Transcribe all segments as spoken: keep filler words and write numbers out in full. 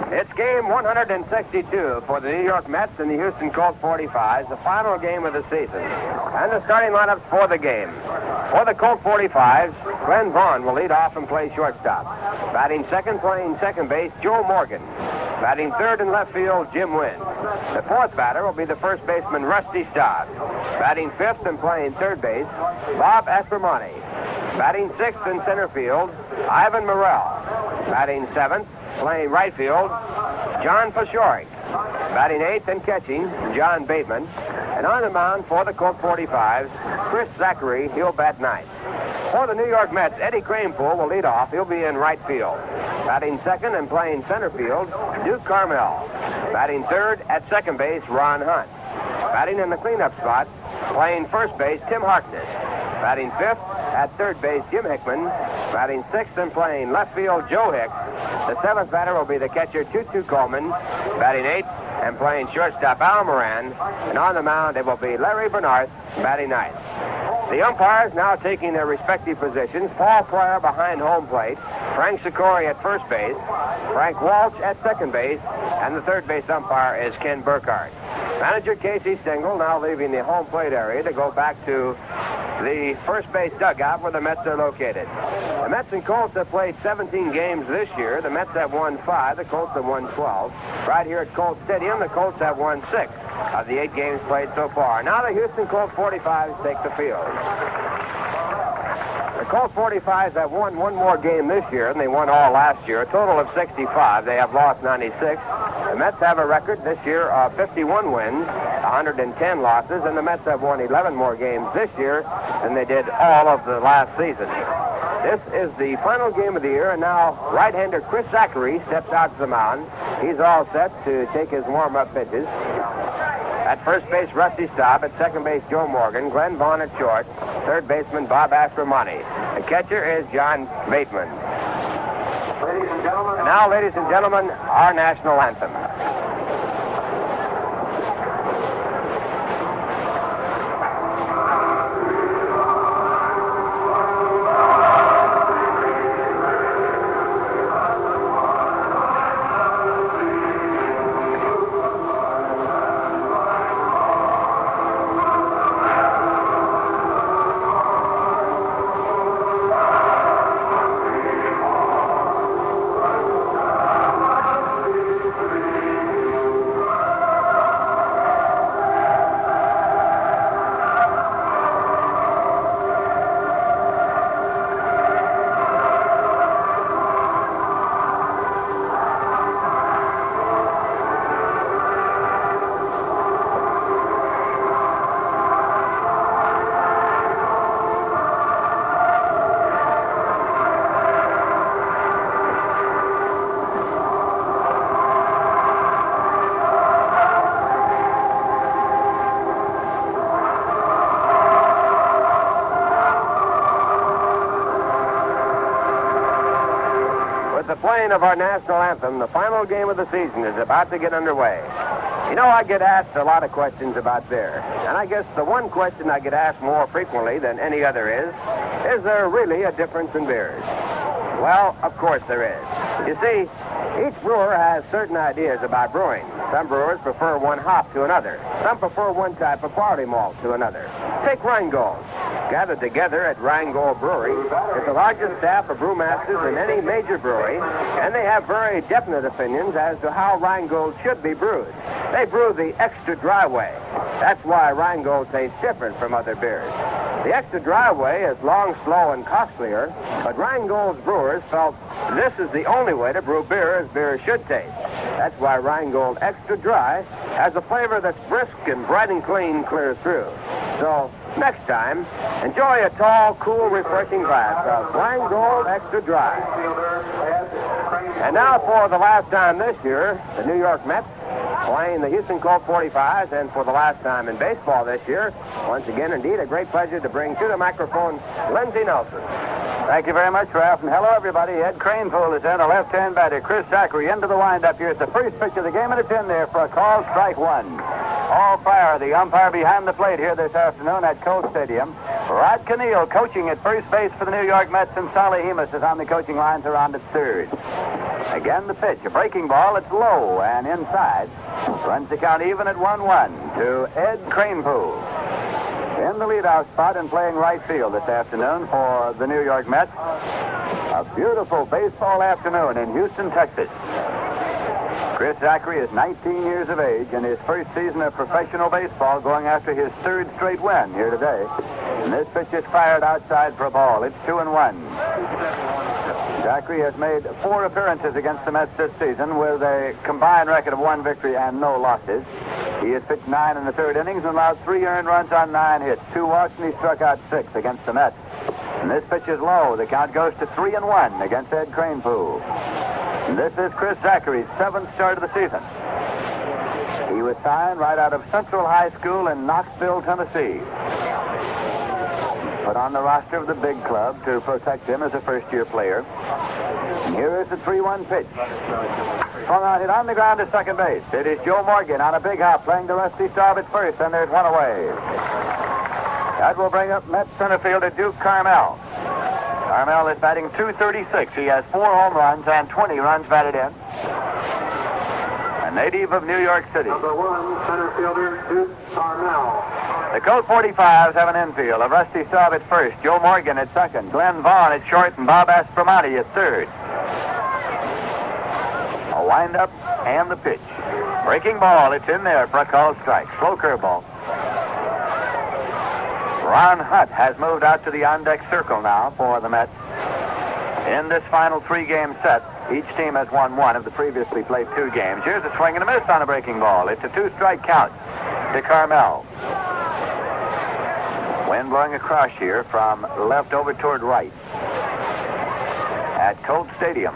It's game one hundred sixty-two for the New York Mets and the Houston Colt forty-fives, the final game of the season. And the starting lineups for the game. For the Colt forty-fives, Glenn Vaughn will lead off and play shortstop. Batting second, playing second base, Joe Morgan. Batting third in left field, Jim Wynn. The fourth batter will be the first baseman, Rusty Staub. Batting fifth and playing third base, Bob Aspromonte. Batting sixth in center field, Ivan Morrell. Batting seventh, playing right field, John Pashorik. Batting eighth and catching, John Bateman. And on the mound for the Colt forty-fives, Chris Zachary. He'll bat ninth. For the New York Mets, Eddie Kranepool will lead off. He'll be in right field. Batting second and playing center field, Duke Carmel. Batting third at second base, Ron Hunt. Batting in the cleanup spot, playing first base, Tim Harkness. Batting fifth at third base, Jim Hickman. Batting sixth and playing left field, Joe Hicks. The seventh batter will be the catcher, Tutu Coleman. Batting eighth and playing shortstop, Al Moran. And on the mound, it will be Larry Bernarth, batting ninth. The umpires now taking their respective positions. Paul Pryor behind home plate. Frank Sikori at first base. Frank Walsh at second base. And the third base umpire is Ken Burkhardt. Manager Casey Stengel now leaving the home plate area to go back to the first base dugout where the Mets are located. The Mets and Colts have played seventeen games this year. The Mets have won five. The Colts have won twelve. Right here at Colt Stadium, the Colts have won six of the eight games played so far. Now the Houston Colt forty-fives take the field. The Colt forty-fives have won one more game this year than they won all last year, a total of sixty-five. They have lost ninety-six. The Mets have a record this year of fifty-one wins, one hundred ten losses, and the Mets have won eleven more games this year than they did all of the last season. This is the final game of the year, and now right-hander Chris Zachary steps out to the mound. He's all set to take his warm-up pitches. At first base, Rusty Staub. At second base, Joe Morgan. Glenn Vaughn at short. Third baseman, Bob Aspromonte. The catcher is John Bateman. Ladies and gentlemen. And now, ladies and gentlemen, our national anthem. Playing of our national anthem, the final game of the season is about to get underway. You know, I get asked a lot of questions about beer, and I guess the one question I get asked more frequently than any other is, is there really a difference in beers? Well, of course there is. You see, each brewer has certain ideas about brewing. Some brewers prefer one hop to another. Some prefer one type of barley malt to another. Take Rheingold. Gathered together at Rheingold Brewery is the largest staff of brewmasters in any major brewery, and they have very definite opinions as to how Rheingold should be brewed. They brew the extra dry way. That's why Rheingold tastes different from other beers. The extra dry way is long, slow, and costlier, but Rheingold's brewers felt this is the only way to brew beer as beer should taste. That's why Rheingold Extra Dry has a flavor that's brisk and bright and clean clear through. So, next time, enjoy a tall, cool, refreshing glass of Rheingold Extra Dry. And now for the last time this year, the New York Mets playing the Houston Colt forty-fives, and for the last time in baseball this year, once again, indeed, a great pleasure to bring to the microphone Lindsey Nelson. Thank you very much, Ralph, and hello, everybody. Ed Kranepool is in, a left-hand batter. Chris Zachary into the windup here. It's the first pitch of the game, and it's in there for a call, strike one. Paul Pryor, the umpire behind the plate here this afternoon at Colt Stadium. Rod Keneal coaching at first base for the New York Mets, and Solly Hemus is on the coaching lines around at third. Again, the pitch. A breaking ball. It's low and inside. Runs the count even at one one to Ed Kranepool. In the leadoff spot and playing right field this afternoon for the New York Mets. A beautiful baseball afternoon in Houston, Texas. Chris Zachary is nineteen years of age in his first season of professional baseball, going after his third straight win here today. And this pitch is fired outside for a ball. It's two and one. Zachary has made four appearances against the Mets this season with a combined record of one victory and no losses. He has pitched nine in the third innings and allowed three earned runs on nine hits, two walks, and he struck out six against the Mets. And this pitch is low. The count goes to three and one against Ed Kranepool. And this is Chris Zachary's seventh start of the season. He was signed right out of Central High School in Knoxville, Tennessee. Put on the roster of the big club to protect him as a first-year player. And here is the three one pitch. Swung on, hit on the ground to second base. It is Joe Morgan on a big hop playing to Rusty Staub at first, and there's one away. That will bring up Mets center fielder Duke Carmel. Carmel is batting two thirty-six. He has four home runs and twenty runs batted in. A native of New York City. Number one, center fielder Duke Carmel. The Colt forty-fives have an infield of Rusty Staub at first, Joe Morgan at second, Glenn Vaughn at short, and Bob Aspromonte at third. A windup and the pitch. Breaking ball, it's in there for a called strike. Slow curveball. Ron Hutt has moved out to the on-deck circle now for the Mets. In this final three-game set, each team has won one of the previously played two games. Here's a swing and a miss on a breaking ball. It's a two-strike count to Carmel. Wind blowing across here from left over toward right at Colt Stadium.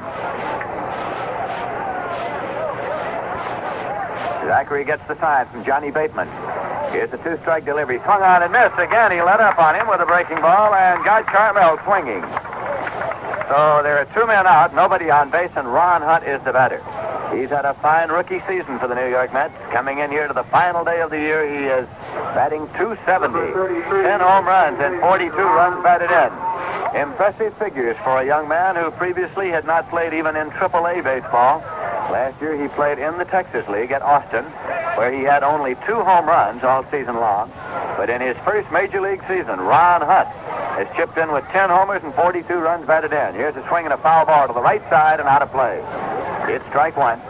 Zachary gets the sign from Johnny Bateman. Here's the two-strike delivery. Swung on and missed. Again, he let up on him with a breaking ball and got Carmel swinging. So there are two men out, nobody on base, and Ron Hutt is the batter. He's had a fine rookie season for the New York Mets. Coming in here to the final day of the year, he is batting two seventy. ten home runs and forty-two runs batted in. Impressive figures for a young man who previously had not played even in triple A baseball. Last year he played in the Texas League at Austin, where he had only two home runs all season long. But in his first major league season, Ron Hutt has chipped in with ten homers and forty-two runs batted in. Here's a swing and a foul ball to the right side and out of play. It's strike one.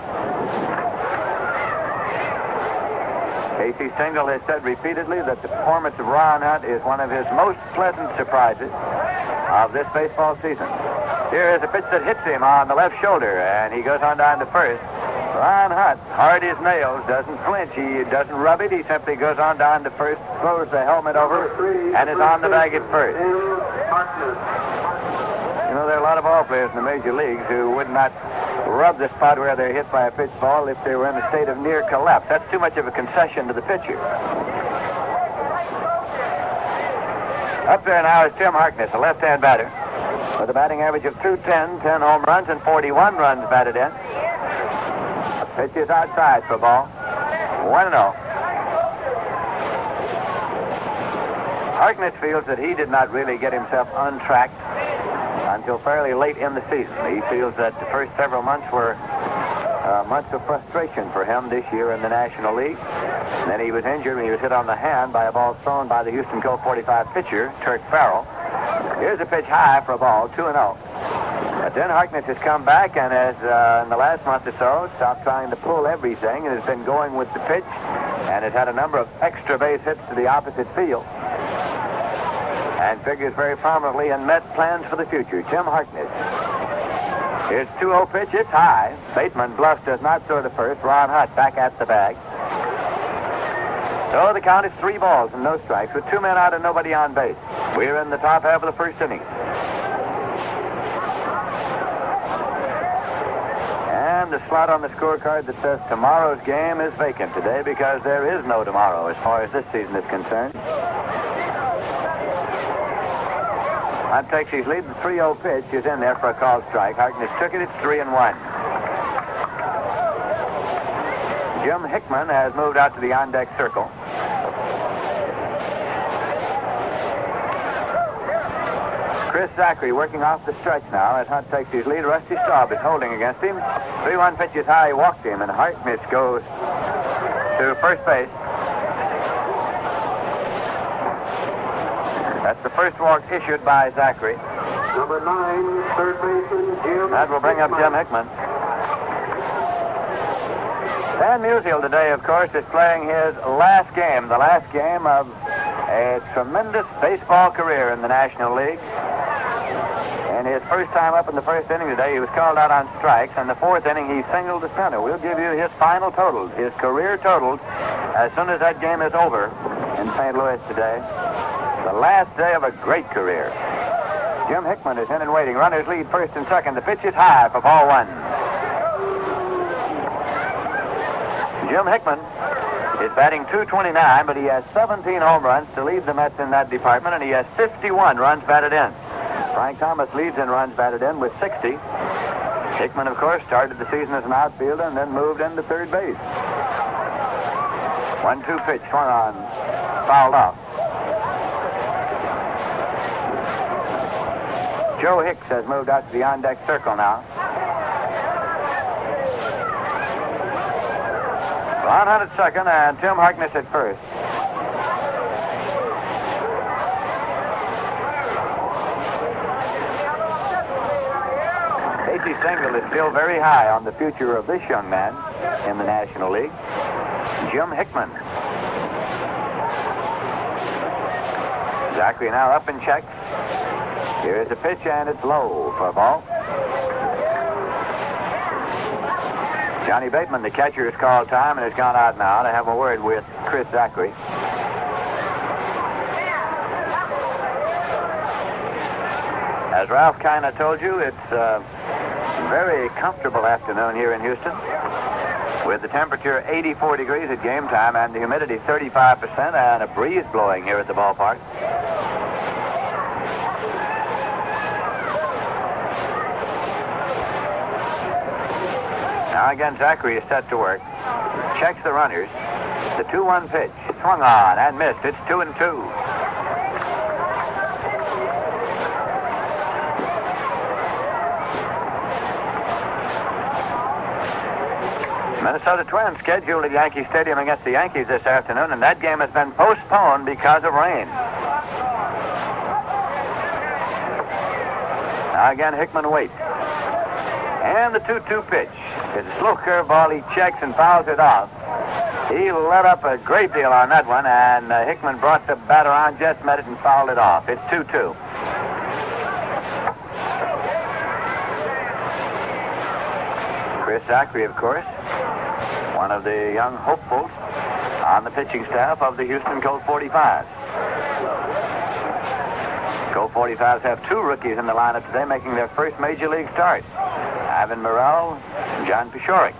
Casey Stengel has said repeatedly that the performance of Ron Hutt is one of his most pleasant surprises of this baseball season. Here is a pitch that hits him on the left shoulder, and he goes on down to first. Ron Hutt, hard as nails, doesn't flinch. He doesn't rub it. He simply goes on down to first, throws the helmet over, and is on the bag at first. You know, there are a lot of ball players in the major leagues who would not rub the spot where they're hit by a pitch ball if they were in a state of near collapse. That's too much of a concession to the pitcher. Up there now is Tim Harkness, a left-hand batter, with a batting average of two ten, ten home runs, and forty-one runs batted in. Pitch is outside for a ball. one and oh. Harkness feels that he did not really get himself untracked until fairly late in the season. He feels that the first several months were uh, months of frustration for him this year in the National League. And then he was injured when he was hit on the hand by a ball thrown by the Houston Colt forty-five pitcher, Turk Farrell. Here's a pitch high for a ball, two and oh. But then Harkness has come back and has, uh, in the last month or so, stopped trying to pull everything and has been going with the pitch and has had a number of extra base hits to the opposite field and figures very prominently in Mets plans for the future. Tim Harkness. Here's two oh pitch. It's high. Bateman bluffs, does not throw to first. Ron Hutt back at the bag. So the count is three balls and no strikes with two men out and nobody on base. We're in the top half of the first inning. And the slot on the scorecard that says tomorrow's game is vacant today because there is no tomorrow as far as this season is concerned. On Texas lead, the three oh pitch is in there for a called strike. Harkness took it. It's three and one. Jim Hickman has moved out to the on-deck circle. Chris Zachary working off the stretch now as Hunt takes his lead. Rusty Staub is holding against him. three one pitch is high. He walked him, and Hartnett goes to first base. That's the first walk issued by Zachary. Number nine, third baseman, Jim. That will bring up Jim Hickman. Dan Musial today, of course, is playing his last game, the last game of a tremendous baseball career in the National League. And his first time up in the first inning today, he was called out on strikes. In the fourth inning, he singled to center. We'll give you his final totals, his career totals, as soon as that game is over in Saint Louis today. The last day of a great career. Jim Hickman is in and waiting. Runners lead first and second. The pitch is high for ball one. Jim Hickman is batting two twenty-nine, but he has seventeen home runs to lead the Mets in that department, and he has fifty-one runs batted in. Frank Thomas leads in runs batted in with sixty. Hickman, of course, started the season as an outfielder and then moved into third base. one two pitch, swung on, fouled off. Joe Hicks has moved out to the on-deck circle now. Ron Hunt at second and Tim Harkness at first. Casey Stengel is still very high on the future of this young man in the National League. Jim Hickman. Zachary now up and checks. Here is a pitch, and it's low for a ball. Johnny Bateman, the catcher, has called time and has gone out now to have a word with Chris Zachary. As Ralph kind of told you, it's a very comfortable afternoon here in Houston, with the temperature eighty-four degrees at game time and the humidity thirty-five percent and a breeze blowing here at the ballpark. Now again, Zachary is set to work. Checks the runners. The two one pitch. Swung on and missed. It's two and two. Minnesota Twins scheduled at Yankee Stadium against the Yankees this afternoon, and that game has been postponed because of rain. Now again, Hickman waits. And the two two pitch. It's a slow curveball. He checks and fouls it off. He let up a great deal on that one, and uh, Hickman brought the batter on, just met it, and fouled it off. It's two two. Chris Zachary, of course, one of the young hopefuls on the pitching staff of the Houston Colt forty-fives. Colt forty-fives have two rookies in the lineup today making their first major league start. Ivan Morel and John Pishorik.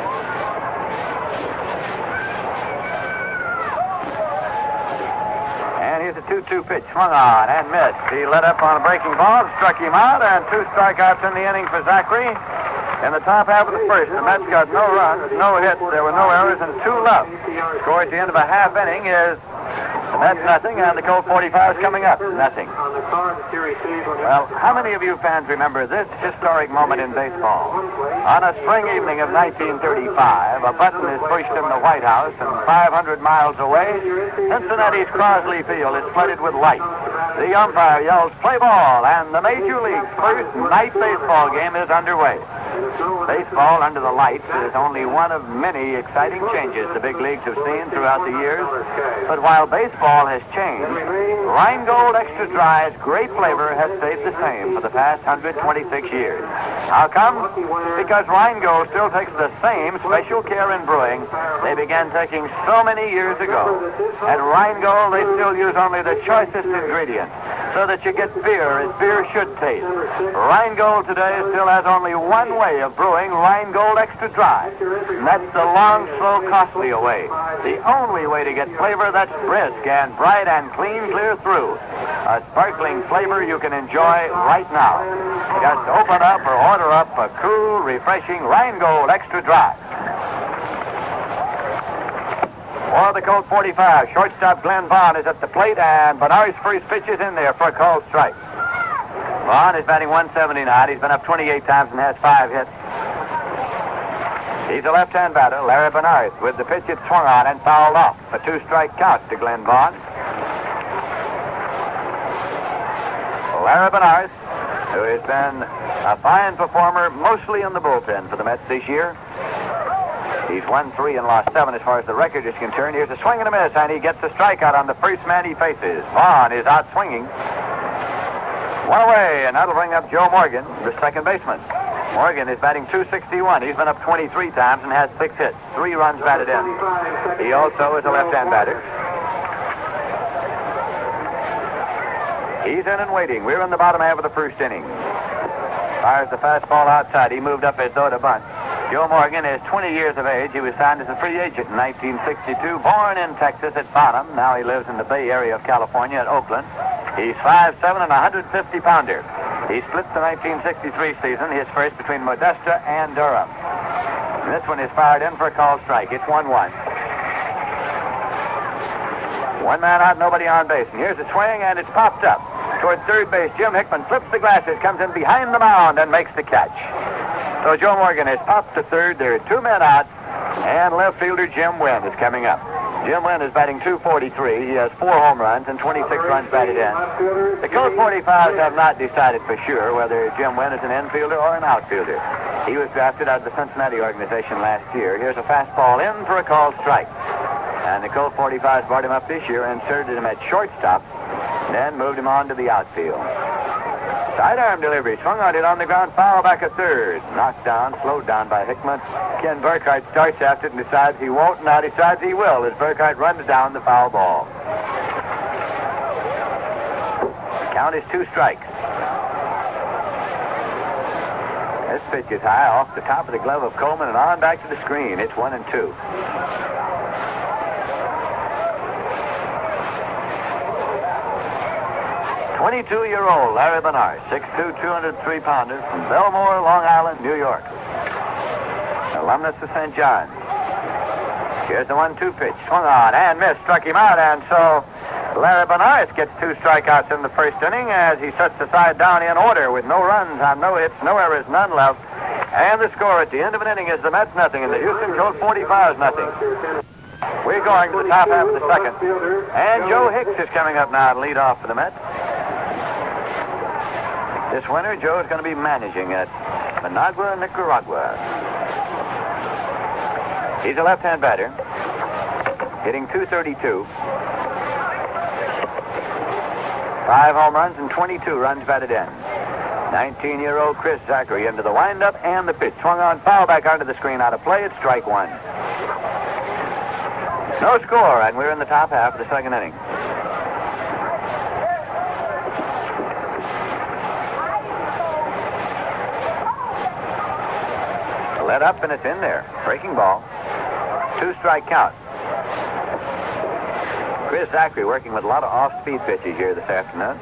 And here's a two two pitch, swung on and missed. He let up on a breaking ball, struck him out, and two strikeouts in the inning for Zachary. In the top half of the first, the Mets got no runs, no hits, there were no errors, and two left. Score at the end of a half inning is the Mets nothing, and the Colt forty-fives coming up nothing. Well, how many of you fans remember this historic moment in baseball? On a spring evening of nineteen thirty-five, a button is pushed in the White House, and five hundred miles away, Cincinnati's Crosley Field is flooded with light. The umpire yells, "Play ball," and the Major League's first night baseball game is underway. Baseball under the lights is only one of many exciting changes the big leagues have seen throughout the years. But while baseball has changed, Rheingold Extra Dry's great flavor has stayed the same for the past one hundred twenty-six years. How come? Because Rheingold still takes the same special care in brewing they began taking so many years ago. At Rheingold, they still use only the choicest ingredients, so that you get beer as beer should taste. Rheingold today still has only one way of brewing Rheingold Extra Dry, and that's the long, slow, costly way. The only way to get flavor that's brisk and bright and clean clear through. A sparkling flavor you can enjoy right now. Just open up or order up a cool, refreshing Rheingold Extra Dry. For the Colt forty-five, shortstop Glenn Vaughn is at the plate, and Bernard's first pitch is in there for a called strike. Vaughn is batting one seventy-nine. He's been up twenty-eight times and has five hits. He's a left-hand batter, Larry Bernard, with the pitch it swung on and fouled off. A two-strike count to Glenn Vaughn. Larry Bernard, who has been a fine performer mostly in the bullpen for the Mets this year. He's won three and lost seven as far as the record is concerned. Here's a swing and a miss, and he gets a strikeout on the first man he faces. Vaughn is out swinging. One away, and that'll bring up Joe Morgan, the second baseman. Morgan is batting two sixty-one. He's been up twenty-three times and has six hits. Three runs batted in. He also is a left-hand batter. He's in and waiting. We're in the bottom half of the first inning. Fires the fastball outside. He moved up as though to bunt. Joe Morgan is twenty years of age. He was signed as a free agent in nineteen sixty-two. Born in Texas at Bonham. Now he lives in the Bay Area of California at Oakland. He's five seven and a one hundred fifty pounder. He split the nineteen sixty-three season, his first between Modesta and Durham. And this one is fired in for a called strike. It's one one. One man out, nobody on base. And here's a swing, and it's popped up. Toward third base, Jim Hickman flips the glasses, comes in behind the mound, and makes the catch. So Joe Morgan has popped to third. There are two men out, and left fielder Jim Wynn is coming up. Jim Wynn is batting two forty-three. He has four home runs and twenty-six runs batted in. The Colt forty-fives have not decided for sure whether Jim Wynn is an infielder or an outfielder. He was drafted out of the Cincinnati organization last year. Here's a fastball in for a called strike. And the Colt forty-fives brought him up this year, inserted him at shortstop, then moved him on to the outfield. Sidearm delivery, swung on it on the ground, foul back at third. Knocked down, slowed down by Hickman. Ken Burkhardt starts after it and decides he won't, now decides he will as Burkhardt runs down the foul ball. The count is two strikes. This pitch is high off the top of the glove of Coleman and on back to the screen. It's one and two. twenty-two-year-old Larry Bernard, six two, two hundred three pounder from Belmore, Long Island, New York. Alumnus of Saint John's. Here's the one two pitch. Swung on and missed, struck him out, and so Larry Bernard gets two strikeouts in the first inning as he sets the side down in order with no runs on no hits, no errors, none left. And the score at the end of an inning is the Mets nothing and the Houston Colt forty-fives nothing. We're going to the top half of the second. And Joe Hicks is coming up now to lead off for the Mets. This winter, Joe is going to be managing at Managua, Nicaragua. He's a left-hand batter, hitting two thirty-two. Five home runs and twenty-two runs batted in. nineteen-year-old Chris Zachary into the windup and the pitch. Swung on, foul back onto the screen, out of play. It's strike one. No score, and we're in the top half of the second inning. Let up, and it's in there. Breaking ball. Two-strike count. Chris Zachary working with a lot of off-speed pitches here this afternoon.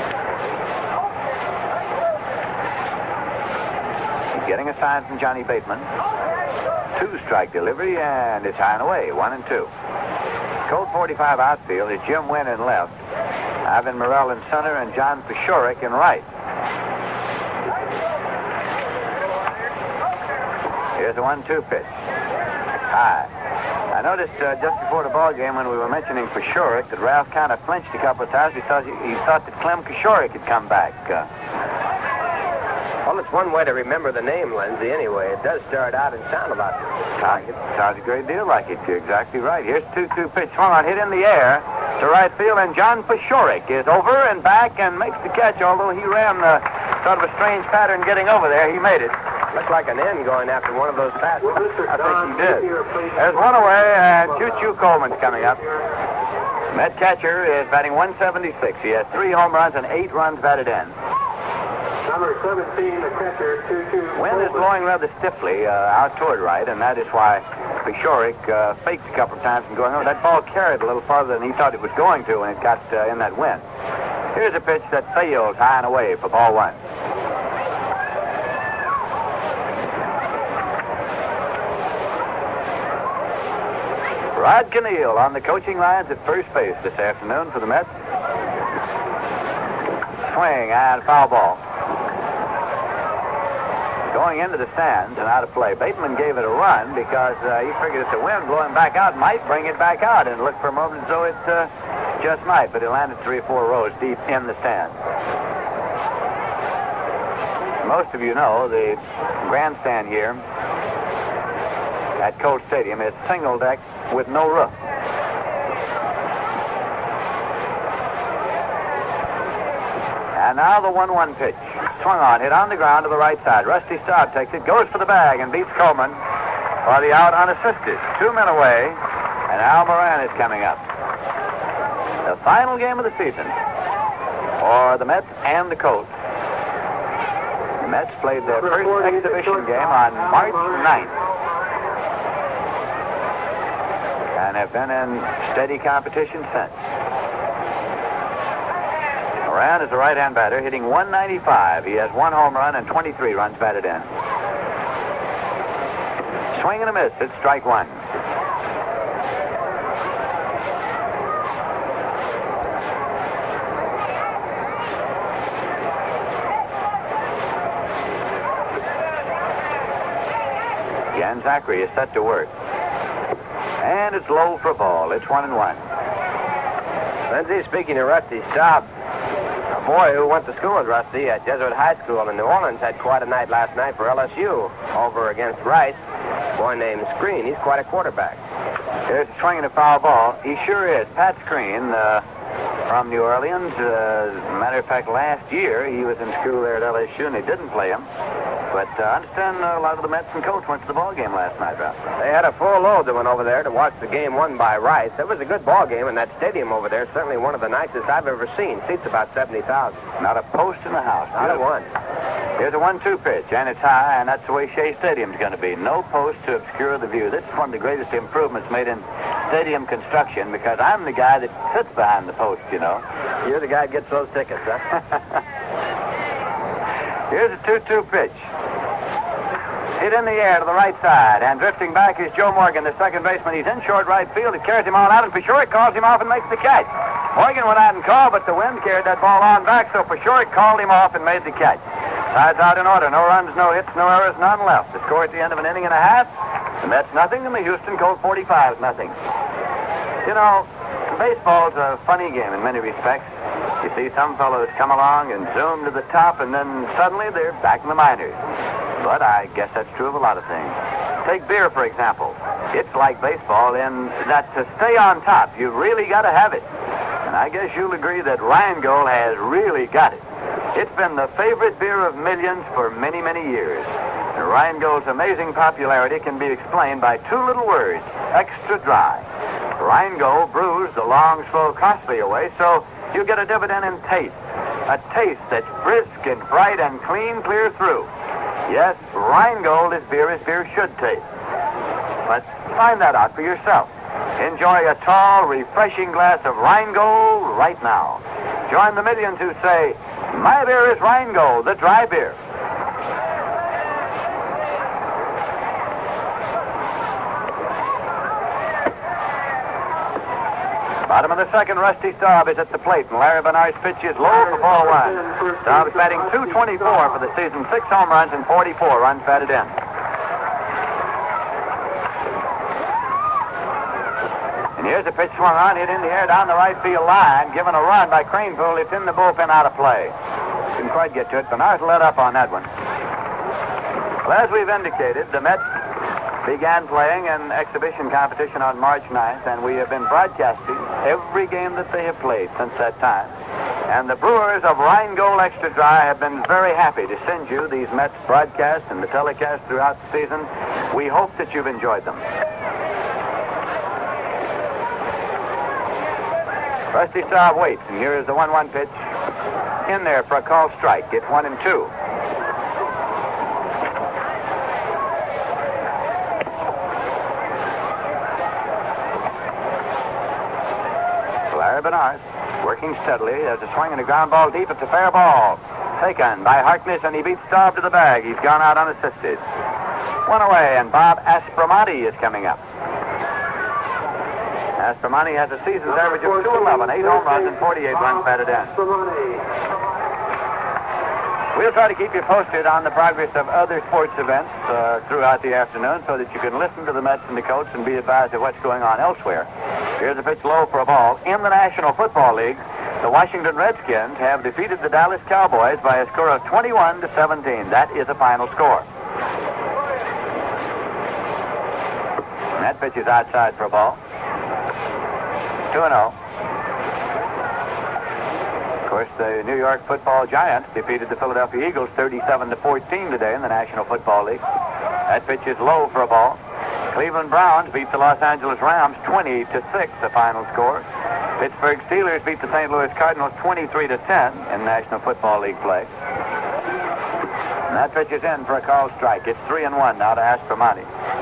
He's getting a sign from Johnny Bateman. Two-strike delivery, and it's high and away. One and two. Colt forty-five outfield is Jim Wynn in left, Ivan Morrell in center, and John Pashorek in right. Here's a one two pitch. High. I noticed uh, just before the ball game when we were mentioning Pashorek that Ralph kind of flinched a couple of times because he, he thought that Clem Pashorek had come back. Uh, Well, it's one way to remember the name, Lindsay, anyway. It does start out and sound about like it. Sounds a great deal like it. You're exactly right. Here's two two pitch. Swung on, hit in the air to right field, and John Pashorek is over and back and makes the catch, although he ran uh, sort of a strange pattern getting over there. He made it. Looked like an end going after one of those passes. I think he did. There's one away, and Choo-Choo Coleman's coming up. Met catcher is batting one seventy-six. He has three home runs and eight runs batted in. Number seventeen, the catcher, Choo-Choo. Wind is blowing rather stiffly uh, out toward right, and that is why Pashorek uh, faked a couple of times and going over. That ball carried a little farther than he thought it was going to when it got uh, in that wind. Here's a pitch that fails high and away for ball one. Rod Keneal on the coaching lines at first base this afternoon for the Mets. Swing and foul ball. going into the stands and out of play. Bateman gave it a run because uh, he figured if the wind blowing back out might bring it back out, and it looked for a moment as though it uh, just might, but it landed three or four rows deep in the stands. Most of you know the grandstand here at Colt Stadium is single deck with no roof. And now the one one pitch. Swung on, hit on the ground to the right side. Rusty Staub takes it, goes for the bag, and beats Coleman for the out unassisted. Two men away, and Al Moran is coming up. The final game of the season for the Mets and the Colts. The Mets played their first exhibition game on March ninth. And have been in steady competition since. Moran is a right-hand batter, hitting one ninety-five. He has one home run and twenty-three runs batted in. Swing and a miss. It's strike one. Jan Zachary is set to work. And it's low for a ball. It's one and one. Lindsay, speaking to Rusty Staub, a boy who went to school with Rusty at Jesuit High School in New Orleans had quite a night last night for L S U over against Rice. A boy named Screen. He's quite a quarterback. Here's a swing and a foul ball. He sure is. Pat Screen uh, from New Orleans. Uh, as a matter of fact, last year he was in school there at L S U and they didn't play him. But uh, I understand uh, a lot of the Mets and Colts went to the ball game last night, Ralph. They had a full load that went over there to watch the game won by Rice. It was a good ball game, and that stadium over there is certainly one of the nicest I've ever seen. Seats about seventy thousand. Not a post in the house. Not a one. Here's a one two pitch, and it's high, and that's the way Shea Stadium's going to be. No post to obscure the view. This is one of the greatest improvements made in stadium construction because I'm the guy that sits behind the post, you know. You're the guy that gets those tickets, huh? Here's a two two pitch. Hit in the air to the right side, and drifting back is Joe Morgan, the second baseman. He's in short right field. It carries him on out, and Pashuric calls him off and makes the catch. Morgan went out and called, but the wind carried that ball on back, so Pashuric called him off and made the catch. Sides out in order. No runs, no hits, no errors, none left. The score at the end of an inning and a half, and that's nothing, and the Houston Colt forty-five is nothing. You know, baseball's a funny game in many respects. You see some fellows come along and zoom to the top, and then suddenly they're back in the minors. But I guess that's true of a lot of things. Take beer, for example. It's like baseball in that to stay on top, you've really got to have it. And I guess you'll agree that Rheingold has really got it. It's been the favorite beer of millions for many, many years. And Rheingold's amazing popularity can be explained by two little words, extra dry. Rheingold brews the long, slow, costly away, so you get a dividend in taste. A taste that's brisk and bright and clean clear through. Yes, Rheingold is beer as beer should taste. But find that out for yourself. Enjoy a tall, refreshing glass of Rheingold right now. Join the millions who say, my beer is Rheingold, the dry beer. Bottom of the second, Rusty Staub is at the plate, and Larry Bernard's pitch is low for ball one. Staub is batting two twenty-four for the season, six home runs and forty-four runs batted in. And here's a pitch swung on, hit in the air down the right field line, given a run by Cranepool. It's in the bullpen, out of play. Didn't quite get to it. Bernard let up on that one. Well, as we've indicated, the Mets began playing an exhibition competition on March ninth, and we have been broadcasting every game that they have played since that time. And the brewers of Rheingold Extra Dry have been very happy to send you these Mets broadcasts and the telecasts throughout the season. We hope that you've enjoyed them. Rusty Staub waits, and here is the one one pitch in there for a called strike. It's one and two. Larry Bernard working steadily. There's a swing and a ground ball deep. It's a fair ball. Taken by Harkness, and he beats Staub to the bag. He's gone out unassisted. One away, and Bob Aspromonte is coming up. Aspromonte has a season's average of two eleven, eight home runs, and forty-eight runs batted in. We'll try to keep you posted on the progress of other sports events uh, throughout the afternoon so that you can listen to the Mets and the Colts and be advised of what's going on elsewhere. Here's a pitch low for a ball. In the National Football League, the Washington Redskins have defeated the Dallas Cowboys by a score of twenty-one to seventeen. That is the final score. And that pitch is outside for a ball. two and oh. Of course, the New York Football Giants defeated the Philadelphia Eagles thirty-seven to fourteen today in the National Football League. That pitch is low for a ball. Cleveland Browns beat the Los Angeles Rams twenty to six, the final score. Pittsburgh Steelers beat the Saint Louis Cardinals twenty-three to ten in National Football League play. And that pitch is in for a called strike. It's three and one now to Aspromonte.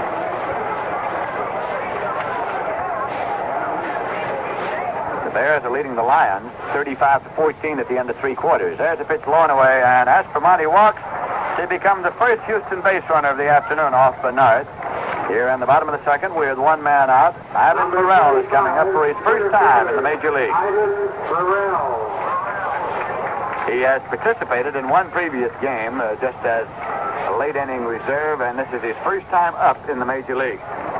The Bears are leading the Lions thirty-five to fourteen at the end of three quarters. There's a pitch low and away, and Aspromonte walks to become the first Houston base runner of the afternoon off Bernard. Here in the bottom of the second, with one man out, Ivan Burrell is coming up for his first time in the Major League. Ivan Burrell. He has participated in one previous game uh, just as a late inning reserve, and this is his first time up in the Major League.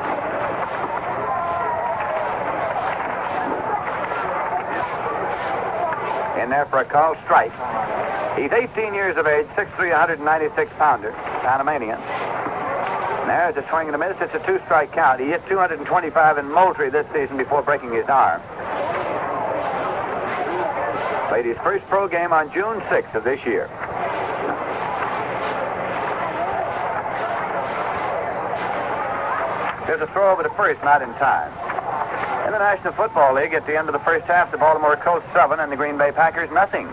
In there for a called strike. He's eighteen years of age, six three, one ninety-six pounder, Panamanian. And there's a swing and a miss. It's a two-strike count. He hit two twenty-five in Moultrie this season before breaking his arm. Played his first pro game on June sixth of this year. There's a throw over to first, not in time. In the National Football League, at the end of the first half, the Baltimore Colts seven and the Green Bay Packers nothing.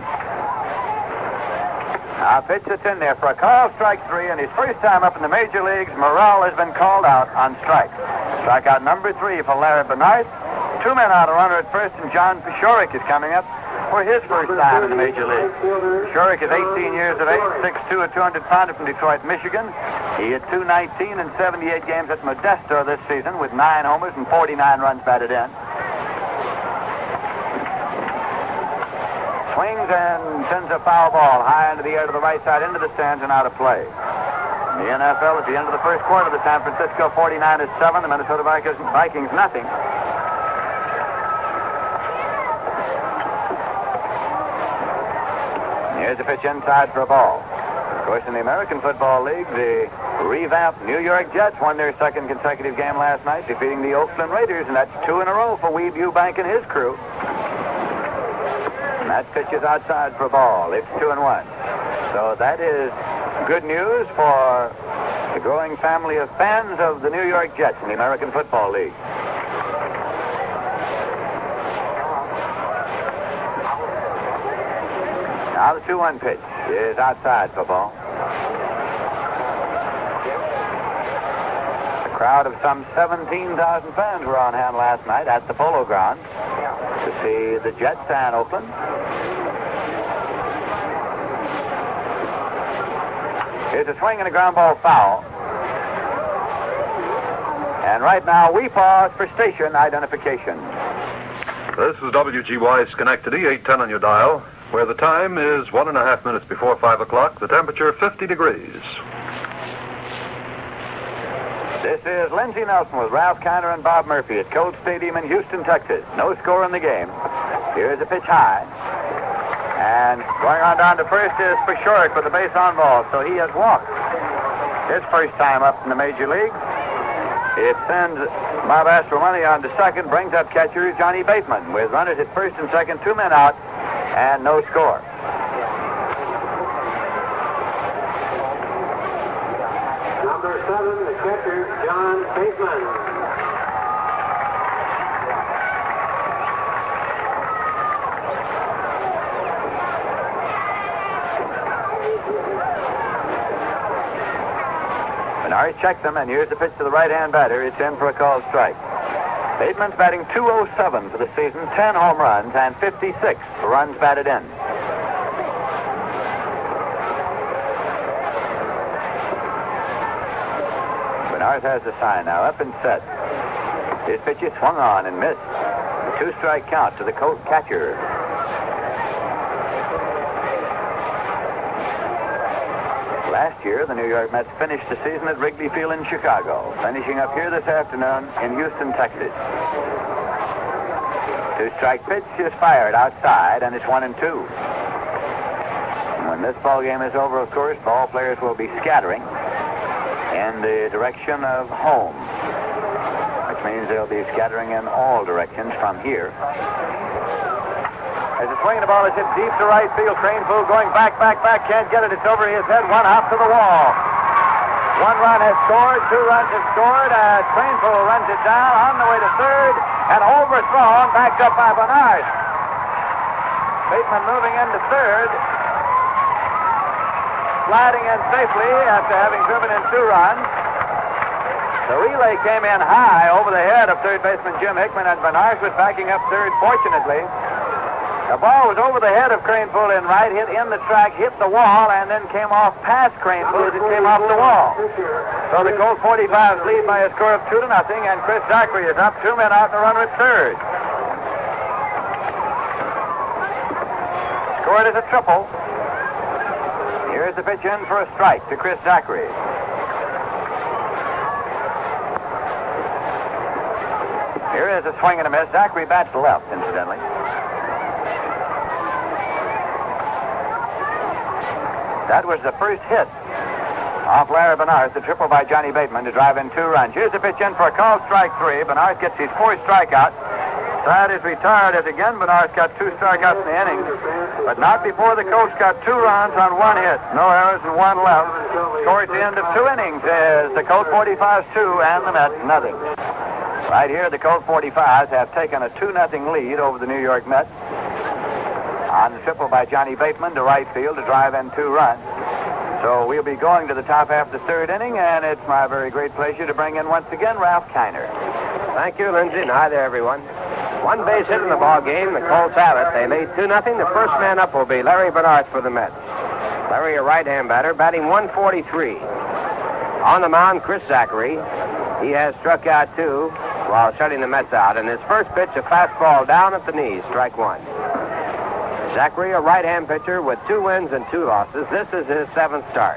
Now, pitch that's in there for a call, strike three, and his first time up in the Major Leagues, Morrell has been called out on strike. Strikeout number three for Larry Bernard. Two men out, a runner at first, and John Pishoric is coming up for his first time in the Major League. Pishoric is eighteen years of age, six two, a two hundred pounder from Detroit, Michigan. He hit two nineteen in seventy-eight games at Modesto this season with nine homers and forty-nine runs batted in. Swings and sends a foul ball high into the air to the right side, into the stands and out of play. The N F L at the end of the first quarter, the San Francisco forty-nine is seven, the Minnesota Vikings, Vikings nothing. Here's a pitch inside for a ball. Of course, in the American Football League, the revamped New York Jets won their second consecutive game last night, defeating the Oakland Raiders, and that's two in a row for Weeb Eubank and his crew. And that pitch is outside for a ball. It's two and one. So that is good news for the growing family of fans of the New York Jets in the American Football League. Now the two one pitch is outside for ball. A crowd of some seventeen thousand fans were on hand last night at the Polo Grounds to see the Jets and Oakland. Here's a swing and a ground ball foul. And right now we pause for station identification. This is W G Y Schenectady, eight ten on your dial, where the time is one and a half minutes before five o'clock, the temperature fifty degrees. This is Lindsey Nelson with Ralph Kiner and Bob Murphy at Colt Stadium in Houston, Texas. No score in the game. Here's a pitch high. And going on down to first is Pishoric with the base on ball. So he has walked his first time up in the Major League. It sends Bob Aspromonte on to second, brings up catcher Johnny Bateman with runners at first and second, two men out, and no score. Number seven, the catcher, John Bateman. Bernard checked them, and here's the pitch to the right-hand batter. It's in for a called strike. Bateman's batting two oh seven for the season, ten home runs, and fifty-six runs batted in. Bernard has the sign now, up and set. His pitch is swung on and missed. A two-strike count to the Colt catcher. Last year, the New York Mets finished the season at Wrigley Field in Chicago, finishing up here this afternoon in Houston, Texas. Two-strike pitch is fired outside, and it's one and two. When this ball game is over, of course, ball players will be scattering in the direction of home, which means they'll be scattering in all directions from here. As the swing of the ball is hit deep to right field, Kranepool going back, back, back, can't get it. It's over his head, one hop to the wall. One run has scored, two runs have scored, as Kranepool runs it down on the way to third, and overthrown, backed up by Bernard. Bateman moving into third, sliding in safely after having driven in two runs. The relay came in high over the head of third baseman Jim Hickman, and Bernard was backing up third, fortunately. The ball was over the head of Kranepool in right, hit in the track, hit the wall, and then came off past Kranepool as it came off the wall. So the Colt forty-fives lead by a score of two to nothing, and Chris Zachary is up, two men out in the runner at third. Scored as a triple. Here's the pitch in for a strike to Chris Zachary. Here is a swing and a miss. Zachary bats left, incidentally. That was the first hit off Larry Bernard, the triple by Johnny Bateman to drive in two runs. Here's the pitch in for a called strike three. Bernard gets his fourth strikeout. That is retired as again Bernard's got two strikeouts in the inning, but not before the Colts got two runs on one hit. No errors and one left. Score at the end of two innings is the Colt forty-fives two and the Mets nothing. Right here, the Colt forty-fives have taken a two nothing lead over the New York Mets on the triple by Johnny Bateman to right field to drive in two runs. So we'll be going to the top half of the third inning, and it's my very great pleasure to bring in once again Ralph Kiner. Thank you, Lindsay, and hi there, everyone. One base hit in the ball game. The Colts have it. They lead two nothing. The first man up will be Larry Bernard for the Mets. Larry, a right-hand batter, batting one forty-three. On the mound, Chris Zachary. He has struck out two while shutting the Mets out. And his first pitch, a fastball down at the knees, strike one. Zachary, a right-hand pitcher with two wins and two losses. This is his seventh start.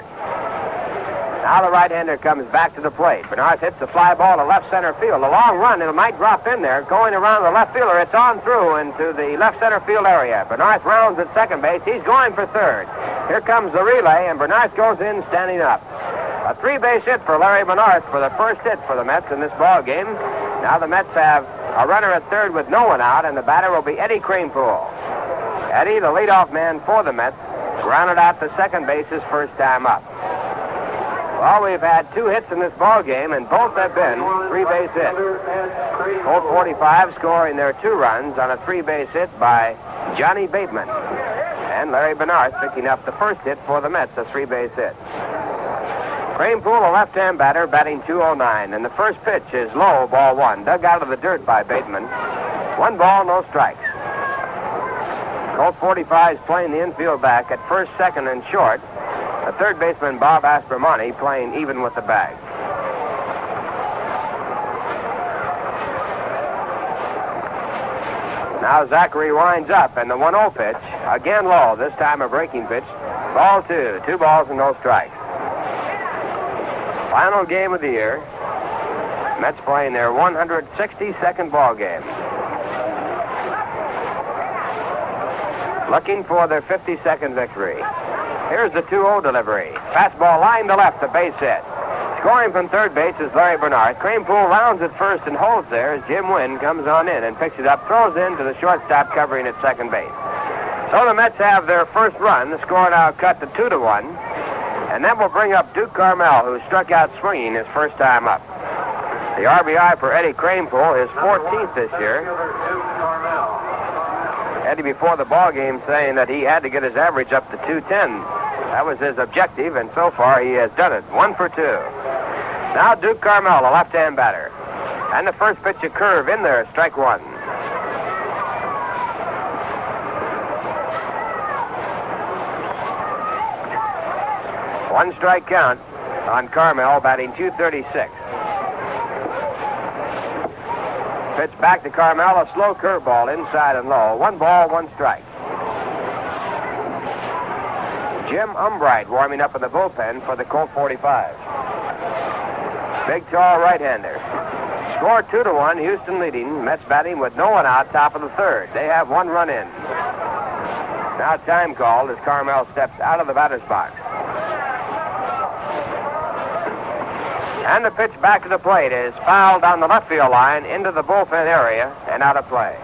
Now the right-hander comes back to the plate. Bernard hits the fly ball to left center field. A long run, it might drop in there. Going around the left fielder, it's on through into the left center field area. Bernard rounds at second base. He's going for third. Here comes the relay, and Bernard goes in standing up. A three-base hit for Larry Bernard for the first hit for the Mets in this ball game. Now the Mets have a runner at third with no one out, and the batter will be Eddie Kranepool. Eddie, the leadoff man for the Mets, grounded out to second base his first time up. Well, we've had two hits in this ball game, and both have been three-base hits. Colt forty-five scoring their two runs on a three-base hit by Johnny Bateman. And Larry Bernard picking up the first hit for the Mets, a three-base hit. Kranepool, a left-hand batter, batting two oh nine. And the first pitch is low, ball one, dug out of the dirt by Bateman. One ball, no strikes. Colt forty-five is playing the infield back at first, second, and short. The third baseman, Bob Aspromonte, playing even with the bag. Now Zachary winds up, and the one oh pitch, again low, this time a breaking pitch. Ball two, two balls and no strikes. Final game of the year. Mets playing their one hundred sixty-second ball game. Looking for their fifty-second victory. Here's the two oh delivery. Fastball line to left, the base hit. Scoring from third base is Larry Bernard. Kranepool rounds at first and holds there as Jim Wynn comes on in and picks it up, throws in to the shortstop covering at second base. So the Mets have their first run. The score now cut to two to one. And that will bring up Duke Carmel, who struck out swinging his first time up. The R B I for Eddie Kranepool, his fourteenth this year. Eddie before the ball game saying that he had to get his average up to two ten. That was his objective, and so far he has done it. One for two. Now Duke Carmel, a left-hand batter. And the first pitch, a curve in there, strike one. One strike count on Carmel, batting two thirty-six. Pitch back to Carmel, a slow curveball inside and low. One ball, one strike. Jim Umbright warming up in the bullpen for the Colt forty-five. Big, tall right-hander. Score two to one, Houston leading. Mets batting with no one out, top of the third. They have one run in. Now time called as Carmel steps out of the batter's box. And the pitch back to the plate is fouled down the left field line into the bullpen area and out of play.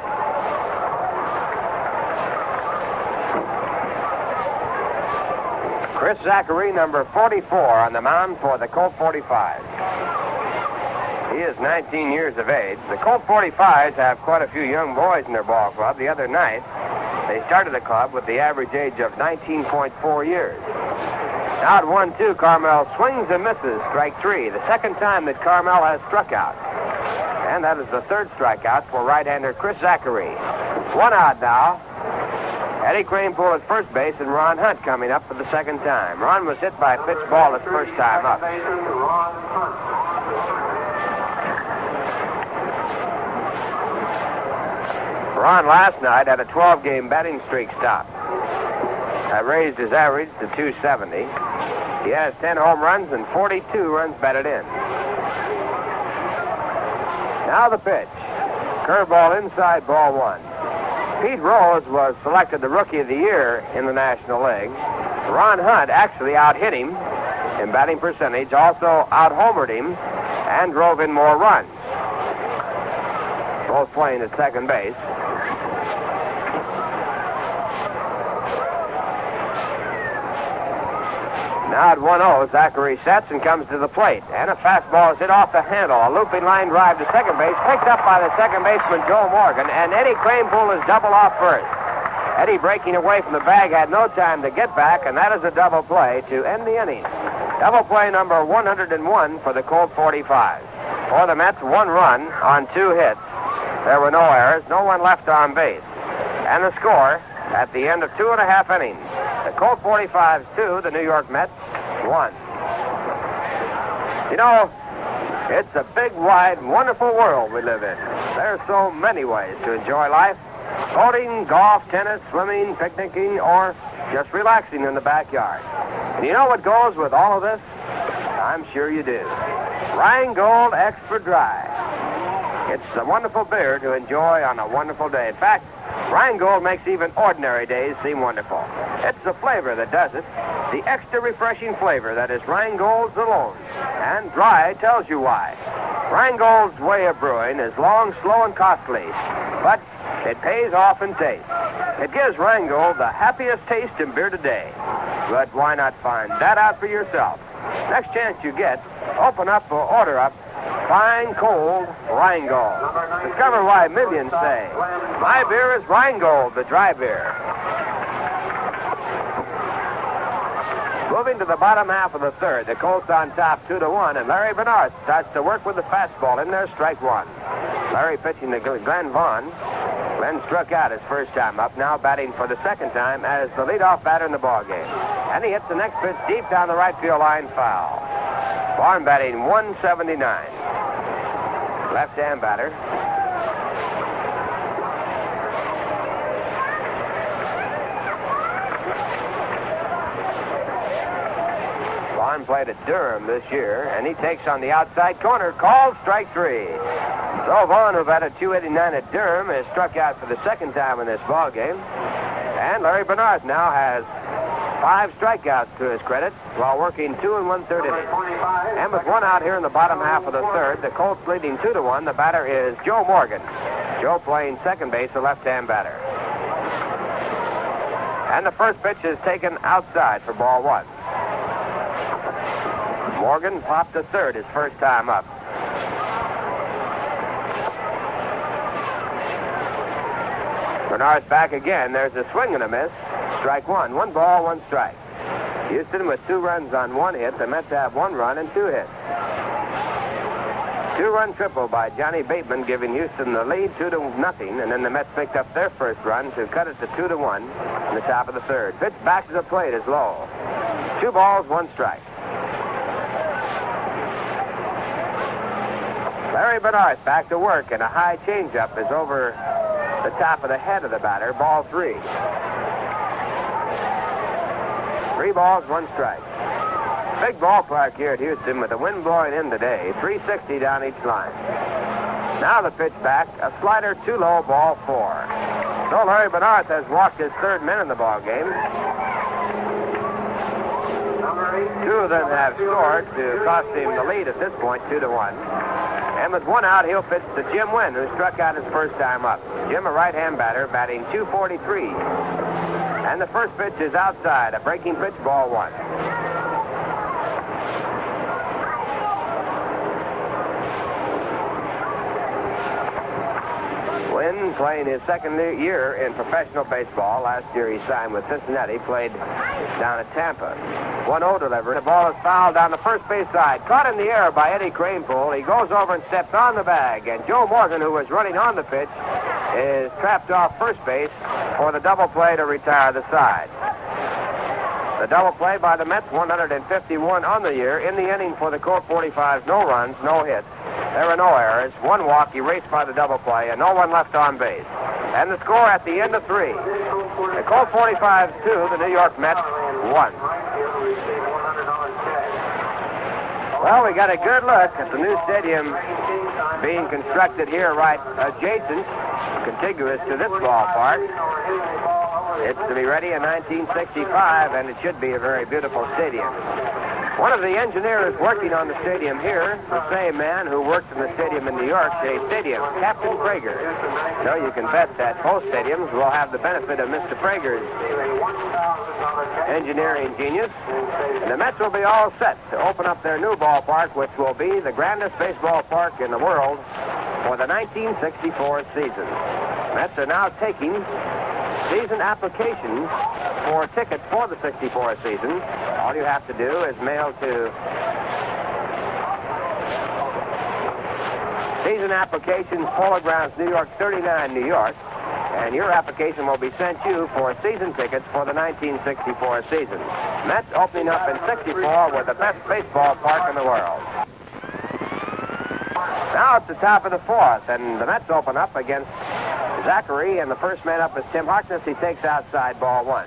Chris Zachary, number forty-four, on the mound for the Colt forty-five. He is nineteen years of age. The Colt forty-fives have quite a few young boys in their ball club. The other night, they started the club with the average age of nineteen point four years. Now at one two, Carmel swings and misses, strike three. The second time that Carmel has struck out. And that is the third strikeout for right-hander Chris Zachary. One out now. Eddie Cranepool at first base and Ron Hunt coming up for the second time. Ron was hit by a pitch ball his first time up. Ron last night had a twelve-game batting streak stop. That raised his average to two seventy. He has ten home runs and forty-two runs batted in. Now the pitch. Curveball inside, ball one. Pete Rose was selected the Rookie of the Year in the National League. Ron Hunt actually out-hit him in batting percentage, also out-homered him, and drove in more runs. Both playing at second base. Now at one oh, Zachary sets and comes to the plate. And a fastball is hit off the handle. A looping line drive to second base, picked up by the second baseman, Joe Morgan. And Eddie Cranepool is double off first. Eddie breaking away from the bag had no time to get back, and that is a double play to end the inning. Double play number one hundred one for the Colt forty-five. For the Mets, one run on two hits. There were no errors, no one left on base. And the score at the end of two and a half innings. The Colt forty-fives two, the New York Mets one. You know, it's a big, wide, wonderful world we live in. There are so many ways to enjoy life. Boating, golf, tennis, swimming, picnicking, or just relaxing in the backyard. And you know what goes with all of this? I'm sure you do. Rheingold Extra Dry. It's a wonderful beer to enjoy on a wonderful day. In fact, Rheingold makes even ordinary days seem wonderful. It's the flavor that does it. The extra refreshing flavor that is Rheingold's alone. And Dry tells you why. Rheingold's way of brewing is long, slow, and costly. But it pays off in taste. It gives Rheingold the happiest taste in beer today. But why not find that out for yourself? Next chance you get, open up or order up fine, cold Rheingold. Discover why millions say, my beer is Rheingold, the dry beer. Moving to the bottom half of the third, the Colts on top two to one, and Larry Bernard starts to work with the fastball in there, strike one. Larry pitching to Glenn Vaughn. Glenn struck out his first time up, now batting for the second time as the leadoff batter in the ballgame. And he hits the next pitch deep down the right field line, foul. Vaughn batting one seventy-nine. Left-hand batter. Vaughn played at Durham this year, and he takes on the outside corner, called strike three. So Vaughn, who batted two eighty-nine at Durham, is struck out for the second time in this ball game. And Larry Bernard now has five strikeouts to his credit while working two and one-third innings. And with one out here in the bottom half of the third, the Colts leading two to one. The batter is Joe Morgan. Joe playing second base, a left-hand batter. And the first pitch is taken outside for ball one. Morgan popped to third his first time up. Bernard's back again. There's a swing and a miss. Strike one. One ball, one strike. Houston with two runs on one hit. The Mets have one run and two hits. Two-run triple by Johnny Bateman, giving Houston the lead two to nothing, and then the Mets picked up their first run to cut it to two to one in the top of the third. Pitch back to the plate is low. Two balls, one strike. Larry Bernard back to work, and a high changeup is over the top of the head of the batter. Ball three. Three balls, one strike. Big ballpark here at Houston with the wind blowing in today. three sixty down each line. Now the pitch back, a slider, too low, ball four. So Larry Bernard has walked his third man in the ball game. Two of them have scored to cost him the lead at this point, two to one. And with one out, he'll pitch to Jim Wynn, who struck out his first time up. Jim, a right-hand batter, batting two forty-three. And the first pitch is outside, a breaking pitch, ball one. Wynn playing his second year in professional baseball. Last year he signed with Cincinnati, played down at Tampa. one oh delivery. The ball is fouled down the first base side. Caught in the air by Eddie Kranepool. He goes over and steps on the bag. And Joe Morgan, who was running on the pitch, is trapped off first base for the double play to retire the side. The double play by the Mets, one fifty-one on the year. In the inning for the Colt forty-fives, no runs, no hits. There were no errors. One walk erased by the double play, and no one left on base. And the score at the end of three. The Colt forty-fives two, the New York Mets one. Well, we got a good look at the new stadium being constructed here right adjacent, contiguous to this ballpark. It's to be ready in nineteen sixty-five, and it should be a very beautiful stadium. One of the engineers working on the stadium here, the same man who worked in the stadium in New York City Stadium, Captain Prager. So you can bet that both stadiums will have the benefit of Mister Prager's engineering genius. And the Mets will be all set to open up their new ballpark, which will be the grandest baseball park in the world for the nineteen sixty-four season. Mets are now taking season applications for tickets for the sixty-four season. All you have to do is mail to season applications, Polo Grounds, New York, thirty-nine, New York, and your application will be sent you for season tickets for the nineteen sixty-four season. Mets opening up in sixty-four with the best baseball park in the world. Now it's the top of the fourth, and the Mets open up against Zachary, and the first man up is Tim Harkness. He takes outside, ball one.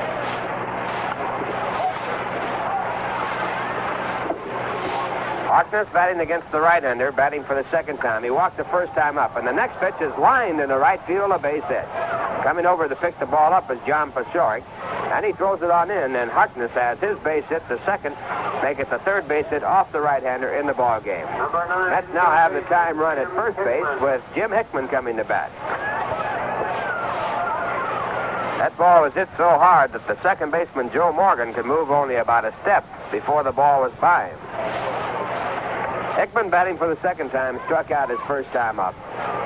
Harkness batting against the right-hander, batting for the second time. He walked the first time up, and the next pitch is lined in the right field, a base hit. Coming over to pick the ball up is John Paciorek, and he throws it on in, and Harkness has his base hit, the second, make it the third base hit off the right-hander in the ball game. Mets now have the time run at first base with Jim Hickman coming to bat. That ball was hit so hard that the second baseman, Joe Morgan, could move only about a step before the ball was by him. Hickman, batting for the second time, struck out his first time up.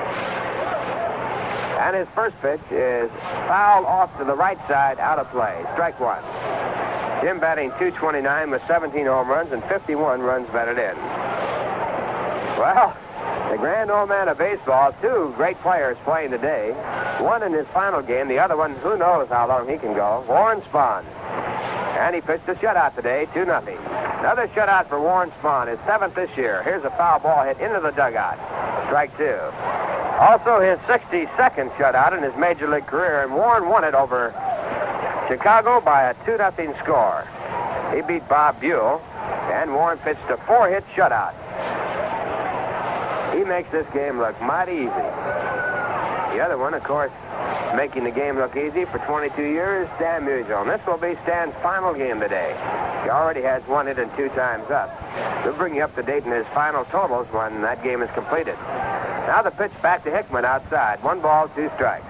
And his first pitch is fouled off to the right side, out of play. Strike one. Jim batting two twenty-nine with seventeen home runs and fifty-one runs batted in. Well, the grand old man of baseball, two great players playing today. One in his final game, the other one, who knows how long he can go, Warren Spahn. And he pitched a shutout today, two nothing. Another shutout for Warren Spahn, his seventh this year. Here's a foul ball hit into the dugout. Strike two. Also his sixty-second shutout in his major league career, and Warren won it over Chicago by a two nothing score. He beat Bob Buell, and Warren pitched a four-hit shutout. He makes this game look mighty easy. The other one, of course, making the game look easy for twenty-two years, Stan Musial. And this will be Stan's final game today. He already has one hit and two times up. We'll bring you up to date in his final totals when that game is completed. Now the pitch back to Hickman outside. One ball, two strikes.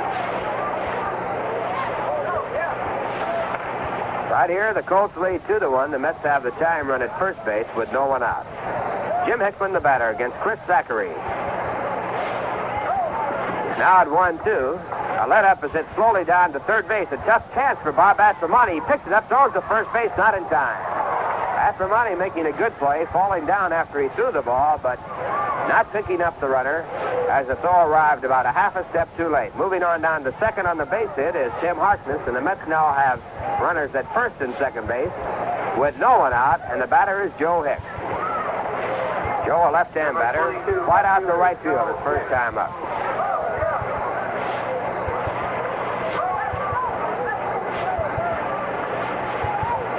Right here, the Colts lead two to one. The Mets have the time run at first base with no one out. Jim Hickman, the batter, against Chris Zachary. Now at one two. A let-up is hit slowly down to third base. A tough chance for Bob Aspromonte. He picks it up, throws to first base, not in time. Aspromonte making a good play, falling down after he threw the ball, but not picking up the runner as the throw arrived about a half a step too late. Moving on down to second on the base hit is Tim Harkness, and the Mets now have runners at first and second base with no one out, and the batter is Joe Hicks. Joe, a left-hand batter, quite out to right field his first time up.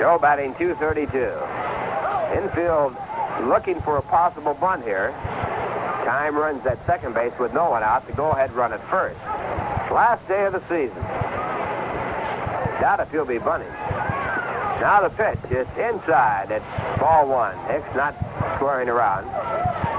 Joe batting two thirty-two. Infield looking for a possible bunt here. Time runs at second base with no one out. The go-ahead run at first. Last day of the season. Doubt if he'll be bunting. Now the pitch. It's inside. It's ball one. Hicks not squaring around.